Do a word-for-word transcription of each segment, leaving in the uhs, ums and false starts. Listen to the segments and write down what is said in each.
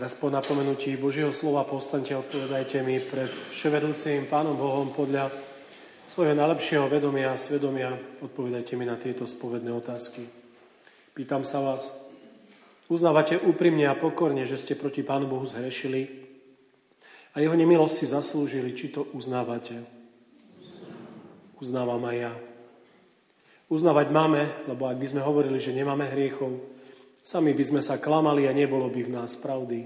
Teraz po napomenutí Božieho slova povstaňte a odpovedajte mi pred vševedúcim Pánom Bohom podľa svojho najlepšieho vedomia a svedomia. Odpovedajte mi na tieto spovedné otázky. Pýtam sa vás, uznávate úprimne a pokorne, že ste proti Pánu Bohu zhrešili a jeho nemilosť si zaslúžili? Či to uznávate? Uznávam aj ja. Uznávať máme, lebo ak by sme hovorili, že nemáme hriechov, sami by sme sa klamali a nebolo by v nás pravdy.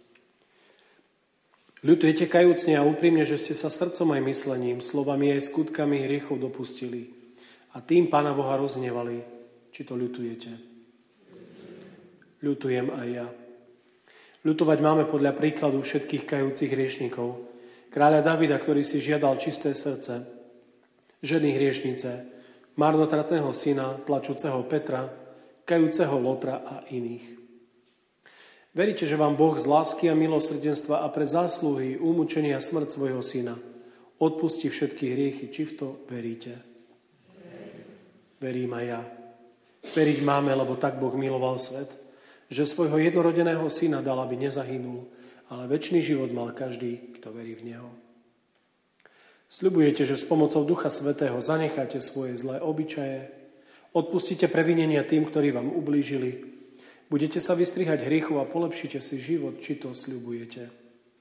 Ľutujete kajúcne a úprimne, že ste sa srdcom aj myslením, slovami aj skutkami hriechov dopustili a tým Pána Boha roznevali. Či to ľutujete? Ľutujem aj ja. Ľutovať máme podľa príkladu všetkých kajúcich hriešnikov. Kráľa Davida, ktorý si žiadal čisté srdce, ženy hriešnice, marnotratného syna, plačúceho Petra, kajúceho Lotra a iných. Veríte, že vám Boh z lásky a milosrdenstva a pre zásluhy umúčenia a smrť svojho syna odpustí všetky hriechy? Či v to veríte? Verím aj ja. Veriť máme, lebo tak Boh miloval svet, že svojho jednorodeného syna dal, aby nezahynul, ale večný život mal každý, kto verí v neho. Sľubujete, že s pomocou Ducha Svätého zanecháte svoje zlé obyčaje, odpustíte previnenia tým, ktorí vám ublížili, budete sa vystrihať hriechu a polepšíte si život? Či to sľubujete?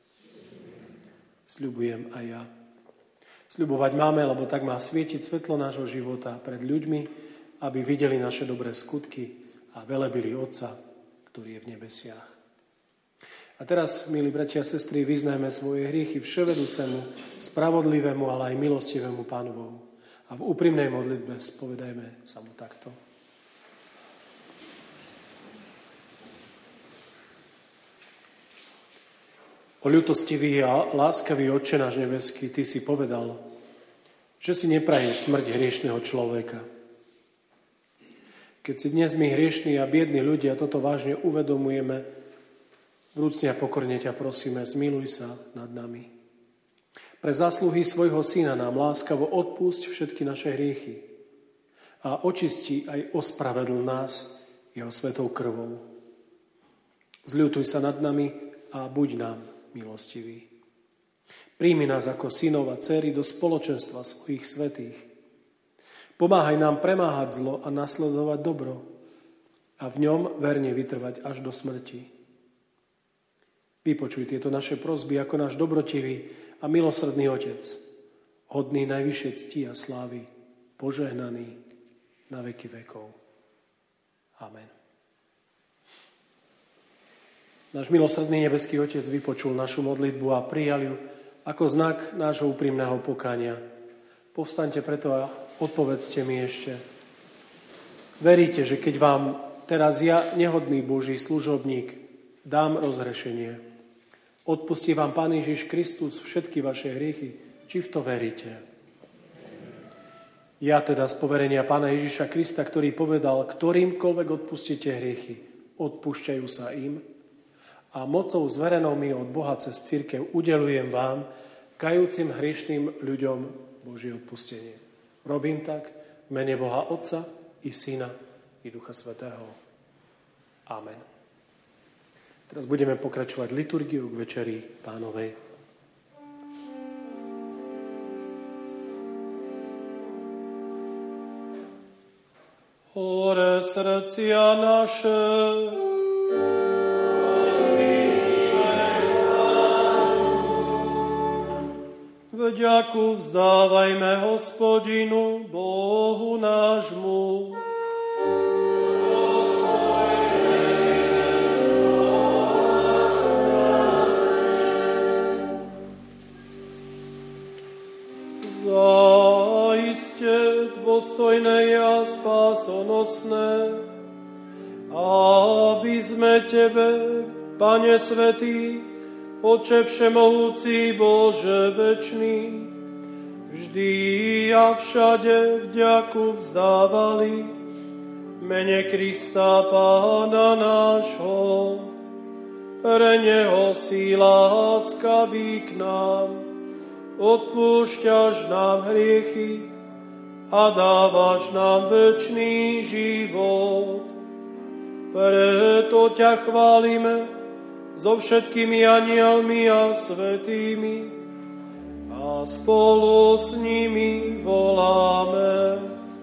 Sľubujem aj ja. Sľubovať máme, lebo tak má svietiť svetlo nášho života pred ľuďmi, aby videli naše dobré skutky a velebili Otca, ktorý je v nebesiach. A teraz, milí bratia a sestry, vyznajme svoje hriechy vševedúcemu, spravodlivému, ale aj milostivému Pánu Bohu. A v úprimnej modlitbe spovedajme sa mu takto. O ľutostivý a láskavý Otče náš nebeský, Ty si povedal, že si nepraješ smrť hriešného človeka. Keď si dnes my hriešní a biední ľudia toto vážne uvedomujeme, vrúcne a pokorne ťa prosíme, zmiluj sa nad nami. Pre zásluhy svojho syna nám láskavo odpusť všetky naše hriechy a očisti aj ospravedl nás jeho svetou krvou. Zľutuj sa nad nami a buď nám milostivý. Príjmi nás ako synov a dcéry do spoločenstva svojich svätých. Pomáhaj nám premáhať zlo a nasledovať dobro a v ňom verne vytrvať až do smrti. Vypočuj tieto naše prosby ako náš dobrotivý a milosrdný Otec, hodný najvyššej cti a slávy, požehnaný na veky vekov. Amen. Náš milosrdný nebeský Otec vypočul našu modlitbu a prijal ju ako znak nášho úprimného pokánia. Povstaňte preto a odpovedzte mi ešte. Veríte, že keď vám teraz ja, nehodný Boží služobník, dám rozhrešenie, odpustí vám Pán Ježiš Kristus všetky vaše hriechy? Či v to veríte? Ja teda z poverenia Pána Ježiša Krista, ktorý povedal, ktorýmkoľvek odpustíte hriechy, odpúšťajú sa im, a mocou zverenou mi od Boha cez cirkev udelujem vám, kajúcim hriešným ľuďom, Božie odpustenie. Robím tak v mene Boha Otca i Syna i Ducha Svätého. Amen. Teraz budeme pokračovať liturgiu k večeri Pánovej. Ore srdcia naše, vďaku vzdávajme Hospodinu, Bohu nášmu. Zaiste dôstojné a spásonosné, aby sme Tebe, Pane svätý, Oče všemohúci, Bože večný, vždy a všade vďaku vzdávali mene Krista Pána nášho. Pre Neho si láskavý k nám, odpúšťaš nám hriechy a dávaš nám večný život. Preto ťa chválime so všetkými anielmi a svätými a spolu s nimi voláme.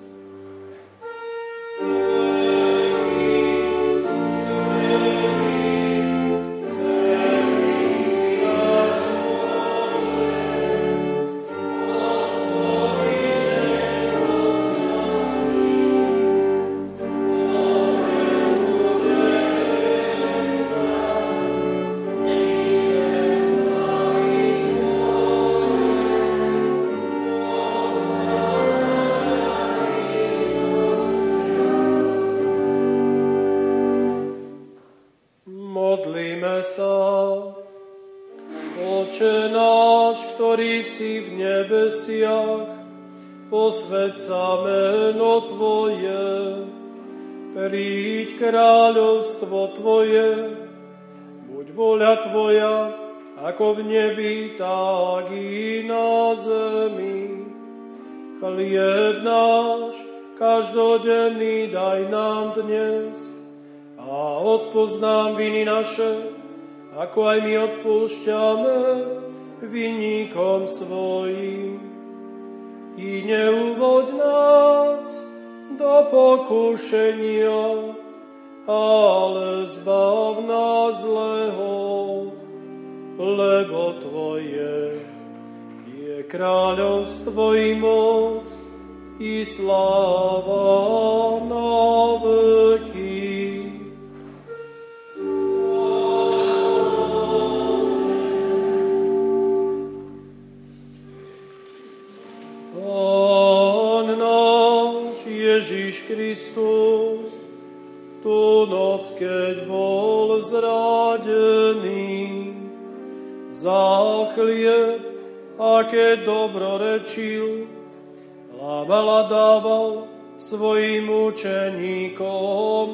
Posväť sa meno Tvoje, príď kráľovstvo Tvoje, buď vôľa Tvoja, ako v nebi, tak i na zemi. Chlieb náš každodenný daj nám dnes a odpusť nám viny naše, ako aj my odpúšťame vinníkom svojim. I neuvoď nás do pokušenia, ale zbav nás zlého, lebo Tvoje je kráľovstvo i moc i sláva na veky. Ježiš Kristus, v tú noc, keď bol zradený, vzal chlieb a keď dobrorečil, lámal a dával svojim učeníkom,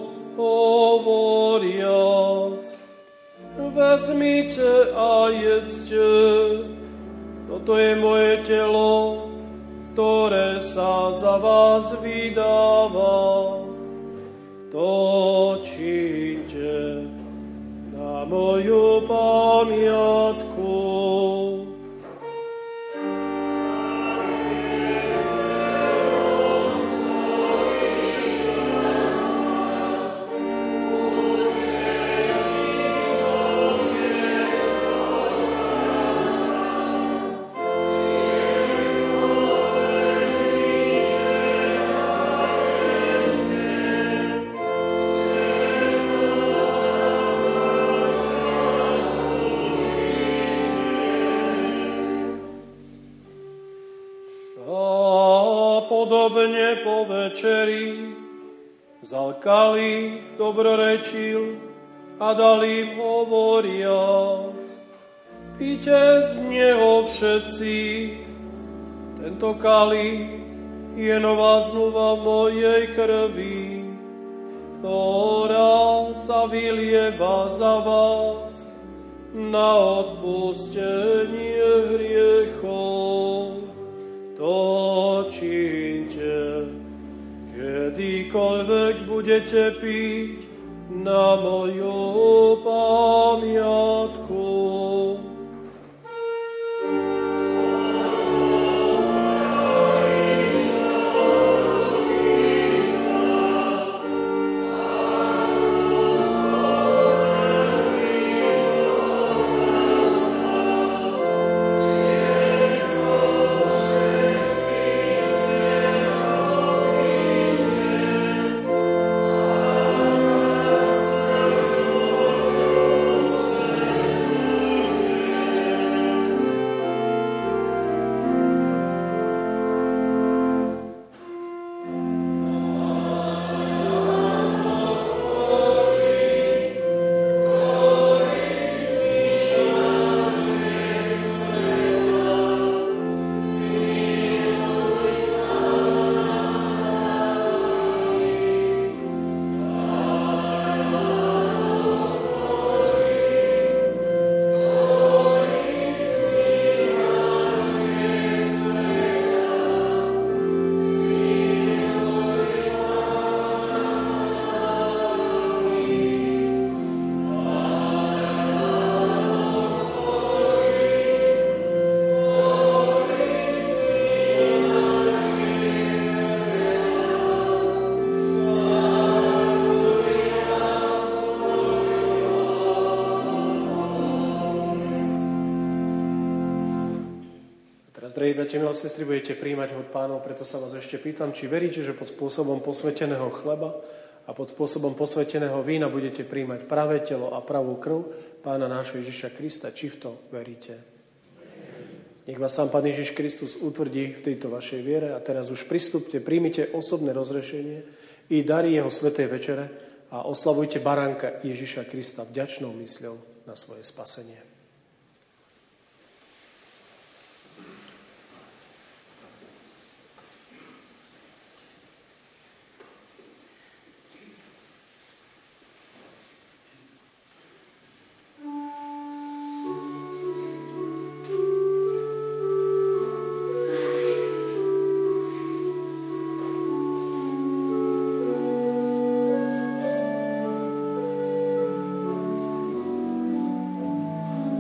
hovoriac: vezmite a jedzte, toto je moje telo, ktoré sa za vás vydáva. To čínte na moju pamiatku. Podobne po večeri vzal kalich, dobrorečil a dal im hovoriac: píte z neho všetci, tento kalich je nová zmluva mojej krvi, ktorá sa vylieva za vás na odpustenie hriechov. To čínte, kedykoľvek budete piť na moju pamiatku. bratia, milé sestry, budete príjmať hod Pánov, preto sa vás ešte pýtam, či veríte, že pod spôsobom posveteného chleba a pod spôsobom posveteného vína budete príjmať pravé telo a pravú krv Pána nášho Ježiša Krista. Či v to veríte? Nech vás sám Pán Ježiš Kristus utvrdí v tejto vašej viere a teraz už pristúpte, príjmite osobné rozrešenie i dary jeho svätej večere a oslavujte baránka Ježiša Krista vďačnou mysľou na svoje spasenie. Thank you.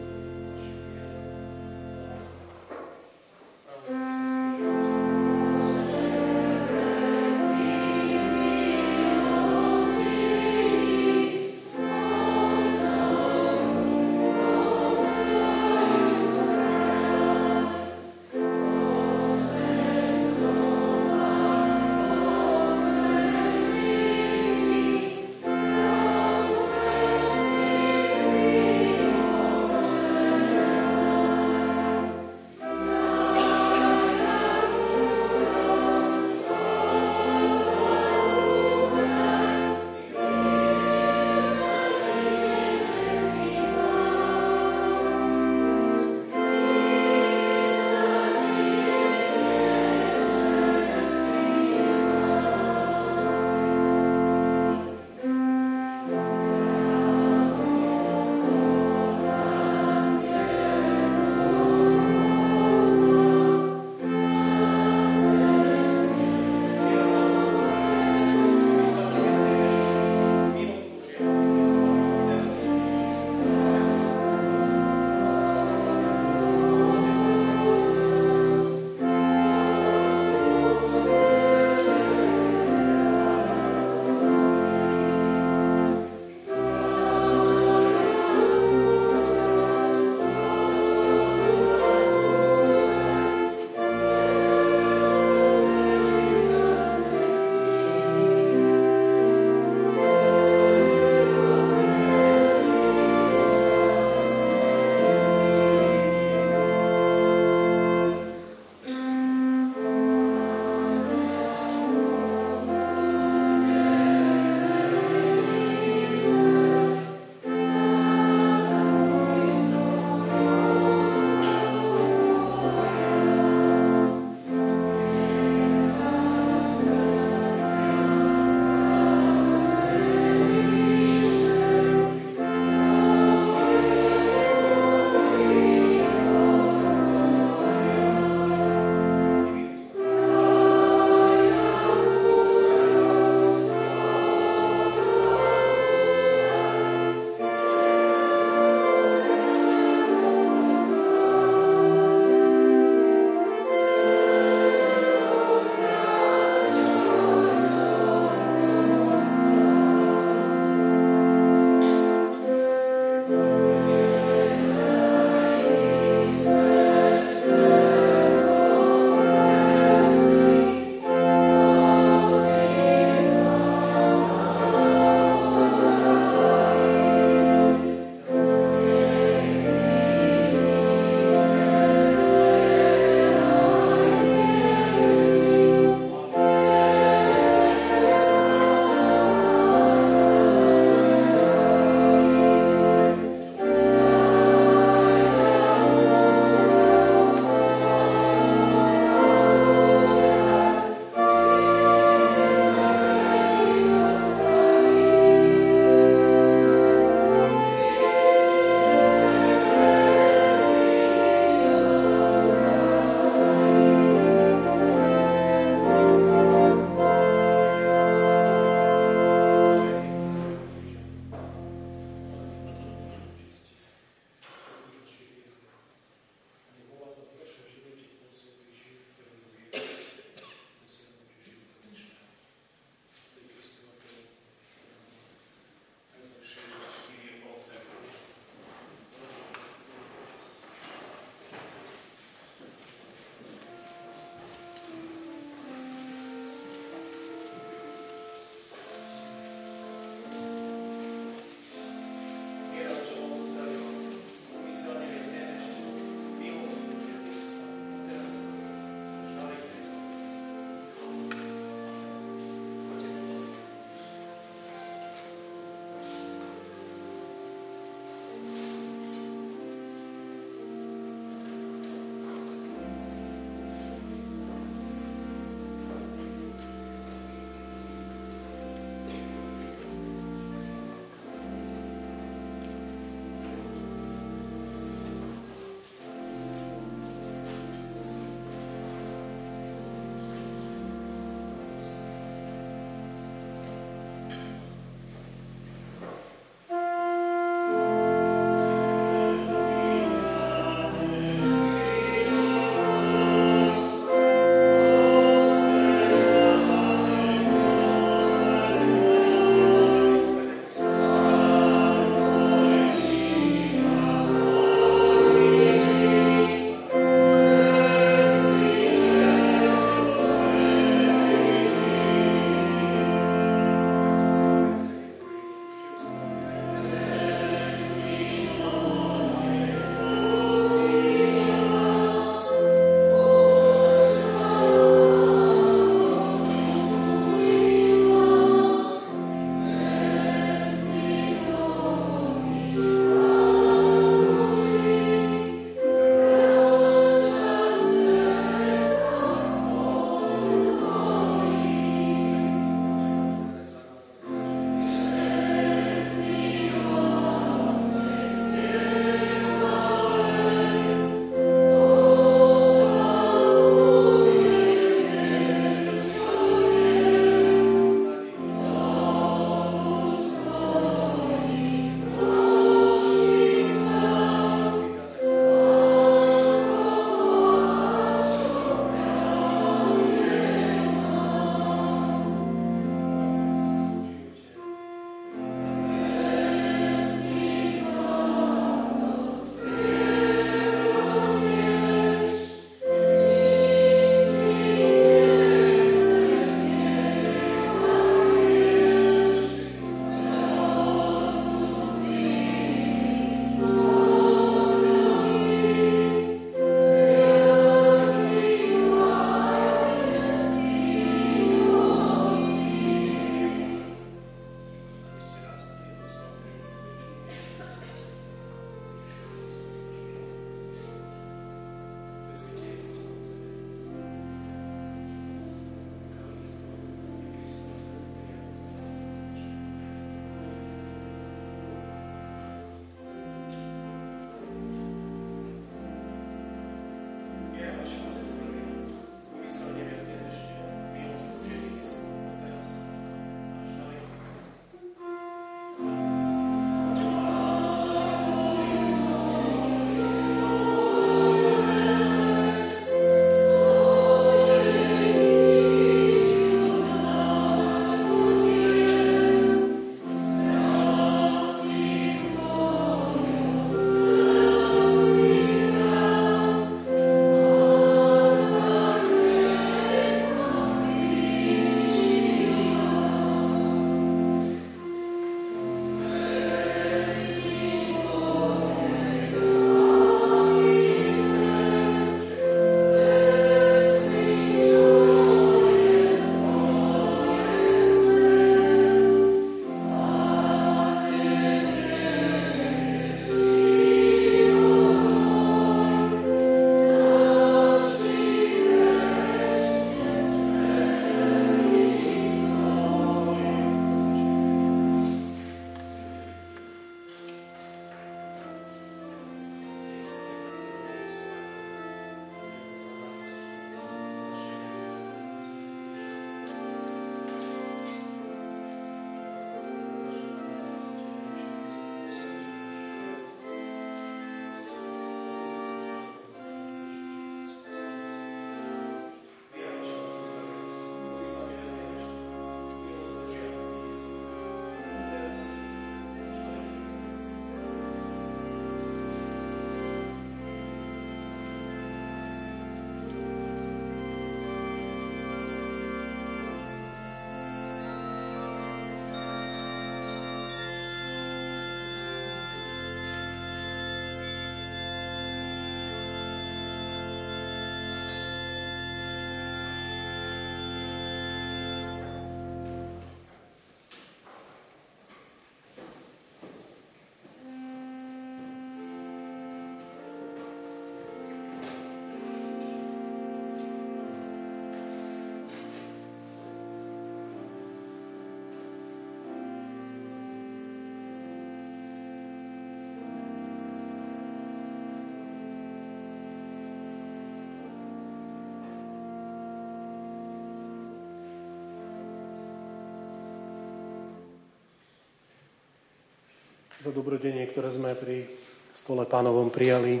za dobrodenie, ktoré sme pri stole Pánovom prijali.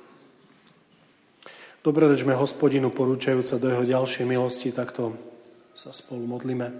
Dobrorežme Hospodinu, porúčajúca do jeho ďalšej milosti, takto sa spolu modlíme.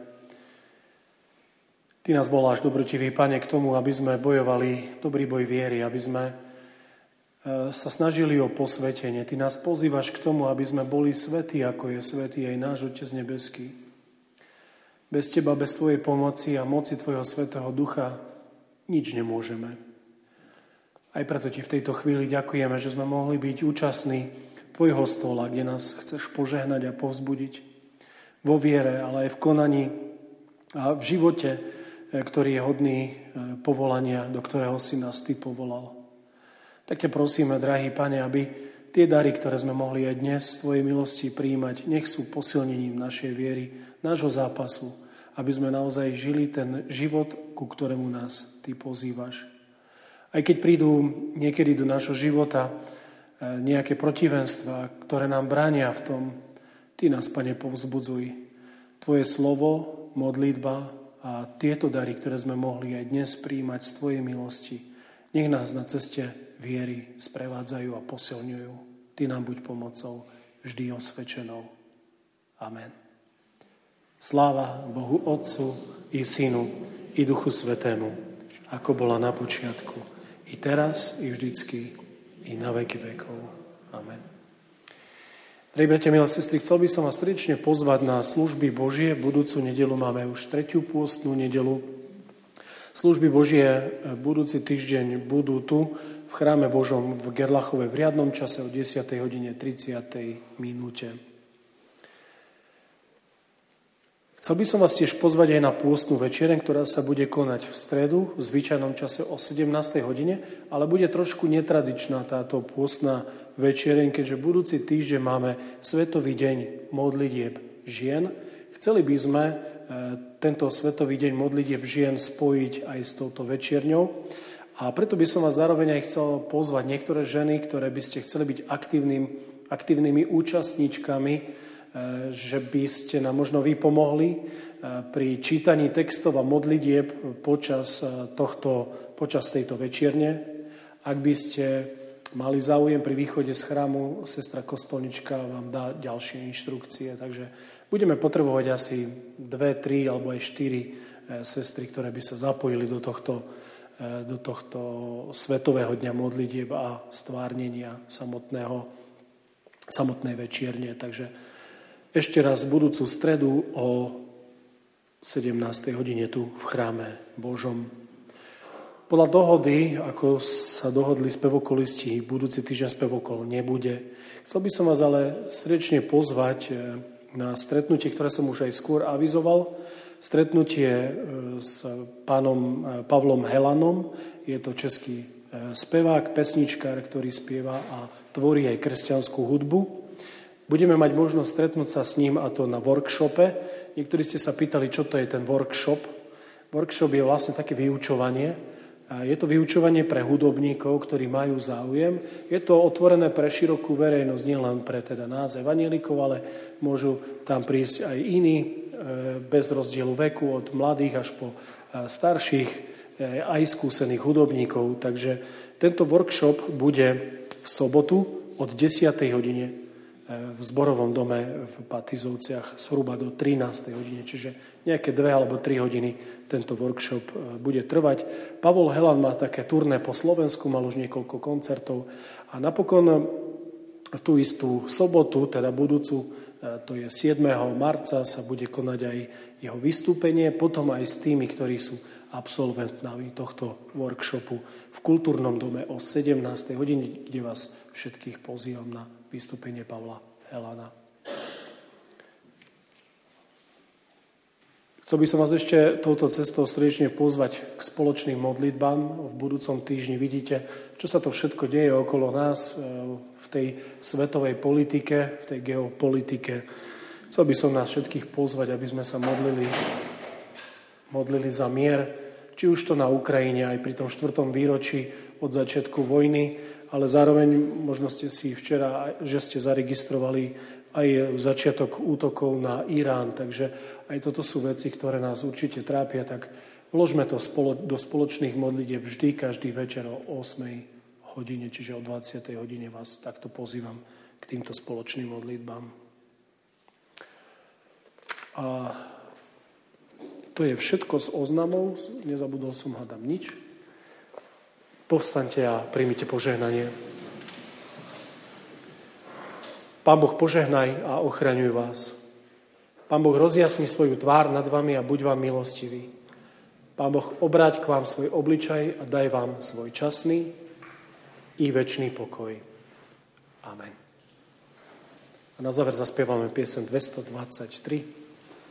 Ty nás voláš, dobrotivý Pane, k tomu, aby sme bojovali dobrý boj viery, aby sme sa snažili o posvetenie. Ty nás pozývaš k tomu, aby sme boli svätí, ako je svätý aj náš Otec nebeský. Bez Teba, bez Tvojej pomoci a moci Tvojho Svätého Ducha nič nemôžeme. Aj preto Ti v tejto chvíli ďakujeme, že sme mohli byť účastní Tvojho stola, kde nás chceš požehnať a povzbudiť vo viere, ale aj v konaní a v živote, ktorý je hodný povolania, do ktorého si nás Ty povolal. Tak ťa prosíme, drahý Pane, aby tie dary, ktoré sme mohli aj dnes z Tvojej milosti prijímať, nech sú posilnením našej viery, nášho zápasu, aby sme naozaj žili ten život, ku ktorému nás Ty pozývaš. Aj keď prídu niekedy do nášho života nejaké protivenstvá, ktoré nám bránia v tom, Ty nás, Pane, povzbudzuj. Tvoje slovo, modlitba a tieto dary, ktoré sme mohli aj dnes prijímať z Tvojej milosti, nech nás na ceste viery sprevádzajú a posilňujú. Ty nám buď pomocou vždy osvedčenou. Amen. Sláva Bohu Otcu i Synu i Duchu Svätému, ako bola na počiatku, i teraz, i vždycky, i na veky vekov. Amen. Drahí bratia, milé sestry, chcel by som vás srdečne pozvať na služby Božie. Budúcu nedeľu máme už tretiu pôstnu nedeľu. Služby Božie budúci týždeň budú tu v chráme Božom v Gerlachove v riadnom čase o desiatej hodine tridsiatej minúte. Chcel by som vás tiež pozvať aj na pôstnu večereň, ktorá sa bude konať v stredu v zvyčajnom čase o sedemnástej hodine, ale bude trošku netradičná táto pôstna večereň, keďže budúci týždeň máme Svetový deň modlitieb žien. Chceli by sme tento Svetový deň modlitieb žien spojiť aj s touto večierňou. A preto by som vás zároveň aj chcel pozvať niektoré ženy, ktoré by ste chceli byť aktívnym, aktívnymi účastníčkami, že by ste nám možno vy pomohli pri čítaní textov a modlitieb počas, tohto, počas tejto večierne. Ak by ste mali záujem pri východe z chrámu, sestra kostolnička vám dá ďalšie inštrukcie. Takže budeme potrebovať asi dve, tri alebo aj štyri sestry, ktoré by sa zapojili do tohto, do tohto svetového dňa modlitieb a stvárnenia samotného, samotnej večierne. Takže ešte raz v budúcu stredu o sedemnástej hodine tu v chráme Božom. Podľa dohody, ako sa dohodli spevokolisti, budúci týždeň spevokol nebude. Chcel by som vás ale srdečne pozvať na stretnutie, ktoré som už aj skôr avizoval. Stretnutie s pánom Pavlom Helanom. Je to český spevák, pesničkár, ktorý spieva a tvorí aj kresťanskú hudbu. Budeme mať možnosť stretnúť sa s ním, a to na workshope. Niektorí ste sa pýtali, čo to je ten workshop. Workshop je vlastne také vyučovanie. Je to vyučovanie pre hudobníkov, ktorí majú záujem. Je to otvorené pre širokú verejnosť, nielen pre teda nás evanjelikov, ale môžu tam prísť aj iní, bez rozdielu veku, od mladých až po starších, aj skúsených hudobníkov. Takže tento workshop bude v sobotu od desiatej hodine v zborovom dome v Patizovciach zhruba do trinástej hodine, čiže nejaké dve alebo tri hodiny tento workshop bude trvať. Pavol Helan má také turné po Slovensku, mal už niekoľko koncertov a napokon v tú istú sobotu, teda budúcu, to je siedmeho marca, sa bude konať aj jeho vystúpenie, potom aj s tými, ktorí sú absolventami tohto workshopu v kultúrnom dome o sedemnástej hodine, kde vás všetkých pozývam na vystúpenie Pavla Helana. Chcel by som vás ešte touto cestou srdečne pozvať k spoločným modlitbám. V budúcom týždni vidíte, čo sa to všetko deje okolo nás v tej svetovej politike, v tej geopolitike. Chcel by som nás všetkých pozvať, aby sme sa modlili, modlili za mier, či už to na Ukrajine, aj pri tom štvrtom výročí od začiatku vojny, ale zároveň možno ste si včera, že ste zaregistrovali aj začiatok útokov na Irán, takže aj toto sú veci, ktoré nás určite trápia, tak Vložme to spolo, do spoločných modlitieb vždy, každý večer o ôsmej hodine, čiže o dvadsiatej hodine vás takto pozývam k týmto spoločným modlitbám. A to je všetko z oznamov, nezabudol som, hádam, nič. Povstaňte a príjmite požehnanie. Pán Boh požehnaj a ochraňuj vás. Pán Boh rozjasni svoju tvár nad vami a buď vám milostivý. Pán Boh obráť k vám svoj obličaj a daj vám svoj časný i večný pokoj. Amen. A na záver zaspievame piesň dvestodvadsaťtri.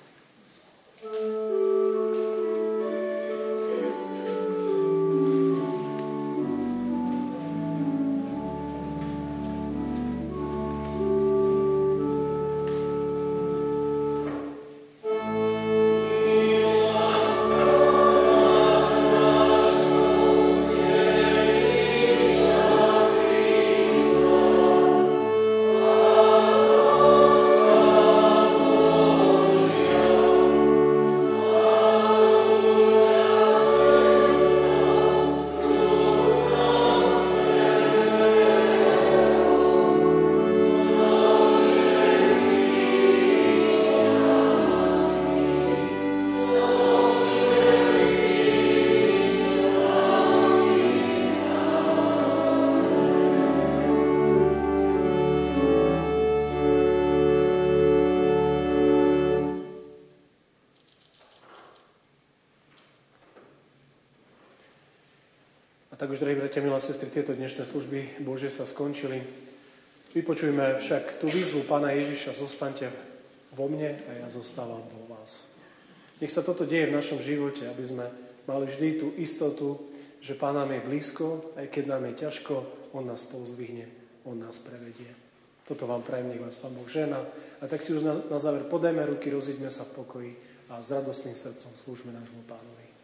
Tak už, drahí bratia, milé sestry, tieto dnešné služby Božie sa skončili. Vypočujme však tú výzvu Pána Ježiša: zostaňte vo mne a ja zostávam vo vás. Nech sa toto deje v našom živote, aby sme mali vždy tú istotu, že Pán nám je blízko, aj keď nám je ťažko, On nás povzdvihne, On nás prevedie. Toto vám prajem, nech vás Pán Boh žehná. A tak si už na, na záver podajme ruky, rozíďme sa v pokoji a s radostným srdcom slúžme nášmu Pánovi.